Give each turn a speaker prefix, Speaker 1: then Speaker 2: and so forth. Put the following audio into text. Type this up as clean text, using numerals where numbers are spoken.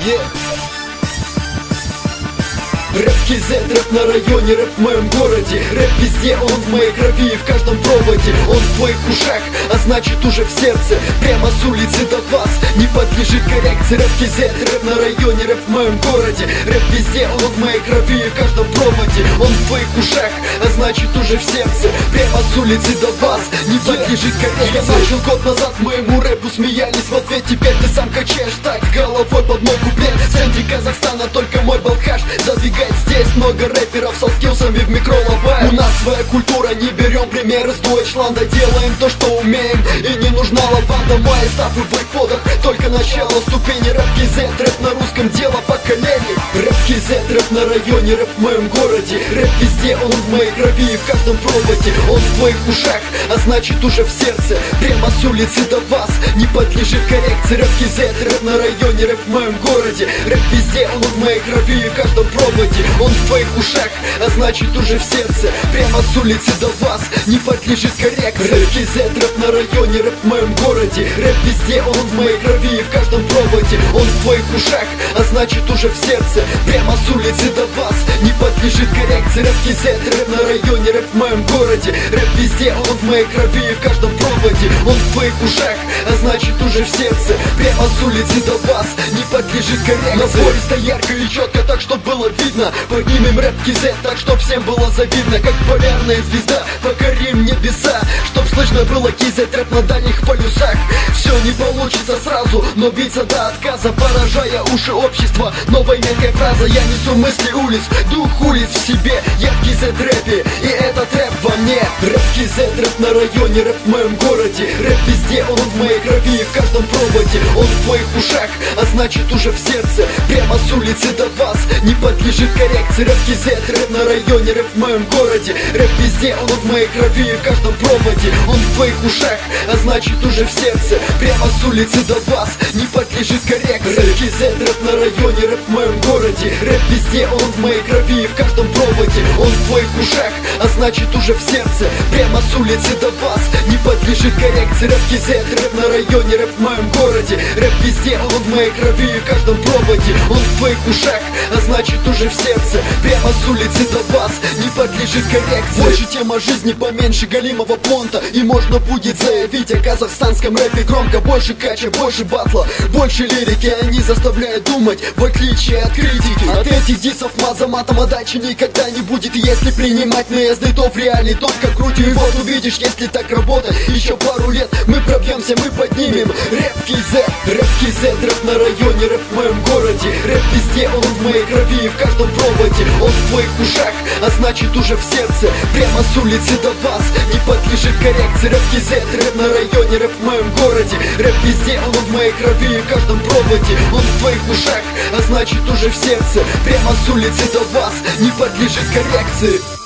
Speaker 1: Рэп KZ, рэп на районе, рэп в моем городе. Рэп везде, он в моей крови и в каждом проводе. Он в твоих ушах, а значит уже в сердце. Прямо с улицы до вас не подлежит коррекции. Рэп KZ, рэп на районе, рэп в моем городе. Рэп везде, он в моей крови и в каждом проводе. Он в твоих ушах, а значит уже в сердце. Прямо с улицы до вас не подлежит коррекции. Я начал год назад, моему рэпу смеялись в ответ. Теперь ты сам качаешь так головой под мой куплет. В центре Казахстана только мой балхаш задвигает. Здесь много рэперов со скиллсами в микролобе. У нас своя культура, не берем примеры с Дойчланда. Делаем то, что умеем, и не нужна лаванда. Мои стафы в айподах, только начало ступени. Рэп KZ, рэп на русском, дело поколений. Рэп KZ, рэп на районе, рэп в моем городе. Рэп везде, он в моей крови и в каждом проводе. Он в твоих ушах, а значит уже в сердце. Прямо с улицы до вас не подлежит коррекции. Рэп KZ, рэп на районе, рэп в моем городе. Рэп везде, он в моей крови и в каждом проводе. Он в твоих ушах, а значит уже в сердце. Прямо с улицы до вас не подлежит коррекции. Рэп KZ, рэп на районе, рэп в моем городе. Рэп везде, он в моей крови и в каждом проводе. Он в твоих ушах, а значит уже в сердце. Прямо с улицы до вас не подлежит коррекции. Рэп KZ, рэп на районе, рэп в моем городе. Рэп везде, он в моей крови и в каждом проводе. Он в твоих ушах, а значит уже в сердце. Прямо с улицы до вас не подлежит коррекции. На поезда ярко и четко, так что было видно. Поднимем рэп KZ, так чтоб всем было завидно. Как полярная звезда, покорим небеса. Чтоб слышно было KZ, рэп на дальних полюсах. Все не получится сразу, но биться до отказа, поражая уши общества. Новая меткая фраза, я несу мысли улиц, дух улиц в себе. Я в KZ рэпе, и этот рэп во мне. Рэп KZ, рэп на районе, рэп в моем городе. Рэп везде, он в моей крови и в каждом проводе. Он в твоих ушах, а значит уже в сердце. Прямо с улицы до вас не подлежит коррекции. Рэп KZ, рэп на районе, рэп в моем городе. Рэп везде, он в моей крови и в каждом проводе. Он в твоих ушах, а значит уже в сердце. Прямо с улицы до вас не подлежит коррекции. Рэп KZ, рэп на районе, рэп в моем городе. Рэп везде, он в моей крови и в каждом проводе. Он в твоих ушах, а значит уже в сердце. Прямо с улицы до вас не подлежит коррекции. Рэп KZ, рэп на районе, рэп в моем городе. Рэп везде, он в моей крови и в каждом проводе. Он в твоих ушах, а значит уже в сердце. Прямо с улицы до вас не подлежит коррекции. Больше тема жизни, поменьше галимого понта. И можно будет заявить о казахстанском рэпе громко. Больше кача, больше батла, больше лирики. Они заставляют думать, в отличие от критики. От этих дисов маза матом отдачи никогда не будет. Если принимать наезды, то в реале только крутью. И вот увидишь, если так работать, еще пару лет мы пробьемся, мы поднимем рэп KZ. Рэп KZ, рэп на районе, рэп в моем городе. Рэп везде, он в моей крови и в каждом проводе. Он в твоих ушах, а значит уже в сердце. Прямо с улицы до вас не подлежит коррекции. Рэп KZ, рэп на районе, рэп в моем городе. Рэп везде, он в моей крови и в каждом проводе. Он в твоих ушах, а значит уже в сердце. Прямо с улицы до вас не подлежит коррекции.